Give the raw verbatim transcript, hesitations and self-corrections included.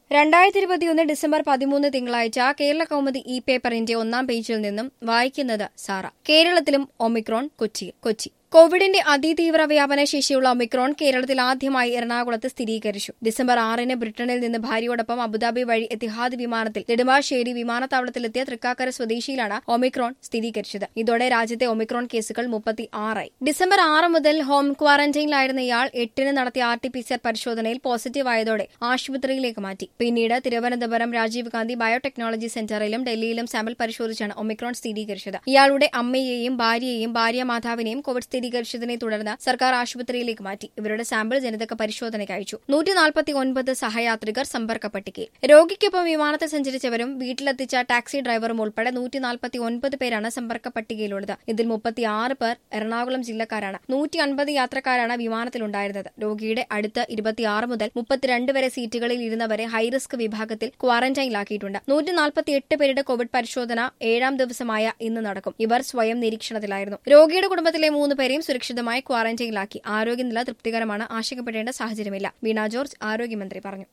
രണ്ടായിരത്തി ഇരുപത്തിയൊന്ന് ഡിസംബർ പതിമൂന്ന് തിങ്കളാഴ്ച കേരള കൗമുദി ഇ പേപ്പറിന്റെ ഒന്നാം പേജിൽ നിന്നും വായിക്കുന്നത് സാറ. കേരളത്തിലും ഒമിക്രോൺ കൊച്ചിയിൽ കൊച്ചി കോവിഡിന്റെ അതിതീവ്ര വ്യാപന ശേഷിയുള്ള ഒമിക്രോൺ കേരളത്തിൽ ആദ്യമായി എറണാകുളത്ത് സ്ഥിരീകരിച്ചു. ഡിസംബർ ആറിന് ബ്രിട്ടനിൽ നിന്ന് ഭാര്യയോടൊപ്പം അബുദാബി വഴി എത്തിഹാദ് വിമാനത്തിൽ നെടുമ്പാശ്ശേരി വിമാനത്താവളത്തിലെത്തിയ തൃക്കാക്കര സ്വദേശിയിലാണ് ഒമിക്രോൺ സ്ഥിരീകരിച്ചത്. ഇതോടെ രാജ്യത്തെ ഒമിക്രോൺ കേസുകൾ മുപ്പത്തി ആറായി. ഡിസംബർ ആറ് മുതൽ ഹോം ക്വാറന്റൈനിലായിരുന്ന ഇയാൾ എട്ടിന് നടത്തിയ R T P C R പരിശോധനയിൽ പോസിറ്റീവായതോടെ ആശുപത്രിയിലേക്ക് മാറ്റി. പിന്നീട് തിരുവനന്തപുരം രാജീവ് ഗാന്ധി ബയോടെക്നോളജി സെന്ററിലും ഡൽഹിയിലും സാമ്പിൾ പരിശോധിച്ചാണ് ഒമിക്രോൺ സ്ഥിരീകരിച്ചത്. ഇയാളുടെ അമ്മയെയും ഭാര്യയെയും ഭാര്യ മാതാവിനെയും കോവിഡ് സ്ഥിരീകരിച്ചതിനെ തുടർന്ന് സർക്കാർ ആശുപത്രിയിലേക്ക് മാറ്റി. ഇവരുടെ സാമ്പിൾ ജനിതക പരിശോധനയ്ക്ക് അയച്ചു. നൂറ്റി നാൽപ്പത്തി ഒൻപത് സഹയാത്രികർ സമ്പർക്ക പട്ടികയിൽ. രോഗിക്കൊപ്പം വിമാനത്തിൽ സഞ്ചരിച്ചവരും വീട്ടിലെത്തിച്ച ടാക്സി ഡ്രൈവറും ഉൾപ്പെടെ നൂറ്റി നാൽപ്പത്തി ഒൻപത് പേരാണ് സമ്പർക്ക പട്ടികയിലുള്ളത്. ഇതിൽ മുപ്പത്തിയാറ് പേർ എറണാകുളം ജില്ലക്കാരാണ്. നൂറ്റി അൻപത് യാത്രക്കാരാണ് വിമാനത്തിലുണ്ടായിരുന്നത്. രോഗിയുടെ അടുത്ത് ഇരുപത്തിയാറ് മുതൽ മുപ്പത്തിരണ്ട് വരെ സീറ്റുകളിൽ ഇരുന്നവരെ ഹൈറിസ്ക് വിഭാഗത്തിൽ ക്വാറന്റൈനിലാക്കിയിട്ടുണ്ട്. നൂറ്റി നാൽപ്പത്തിയെട്ട് പേരുടെ കോവിഡ് പരിശോധന ഏഴാം ദിവസമായ ഇന്ന് നടക്കും. ഇവർ സ്വയം നിരീക്ഷണത്തിലായിരുന്നു. രോഗിയുടെ കുടുംബത്തിലെ മൂന്ന് പേരെയും സുരക്ഷിതമായി ക്വാറന്റൈനിലാക്കി. ആരോഗ്യനില തൃപ്തികരമാണ്. ആശങ്കപ്പെടേണ്ട സാഹചര്യമില്ല. വീണ ജോർജ് ആരോഗ്യമന്ത്രി പറഞ്ഞു.